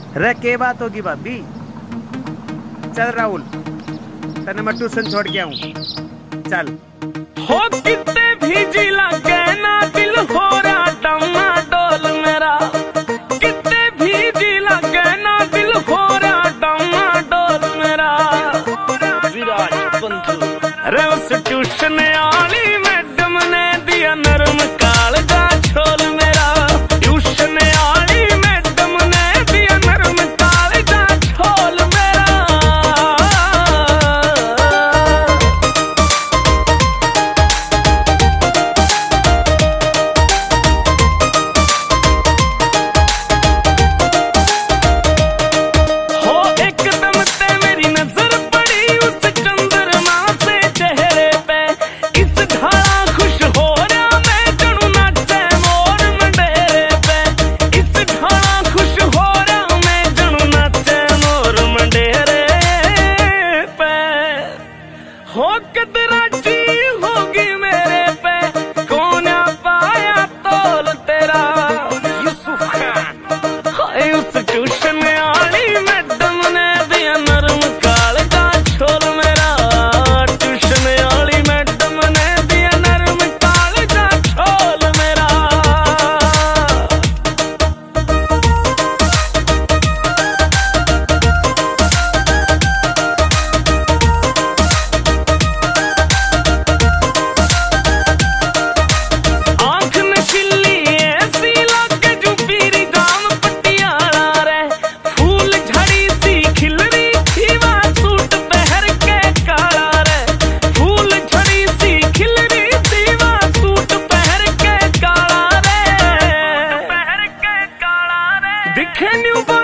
रे के बात होगी भाभी। चल राहुल, तने मैं ट्यूशन छोड़ के आऊं। चल हो कितने भीजी लगे ना दिल हो रहा डमाडोल मेरा, कितने भीजी लगे ना दिल हो रहा डमाडोल मेरा। विराज बंधु रे उस ट्यूशन आली मैडम ने दिया नरम कालजा छोल मेरा, ट्यूशन आली मैडम ने दिया नरम कालजा छोल मेरा। हो एकदम ते मेरी नजर पड़ी उस चंद्रमा से चेहरे पे, इस ढाला खुश हो रहा मैं जणू नाचे मोर मंडेरे पे, इस ढाला खुश हो रहा मैं जणू नाचे मोर मंडेरे पे। हो कदराची होगी मेरे पे, कौन आ पाया तोल तेरा यूसुफ खान। हाय उस ट्यूशन आली मैडम ने दिया नरम कालजा छोल मेरा, ट्यूशन आली मैडम ने दिया नरम कालजा छोल मेरा। आंख नशीली ऐसी लागे जो पीरी दाम पटियाला रे, फूल झड़ी सी खिल रही थी वह सूट पहन के काला रे, फूल झड़ी सी खिल रही थी वह सूट पहन के काला रे, पहन के काला रे। दिखे न्यू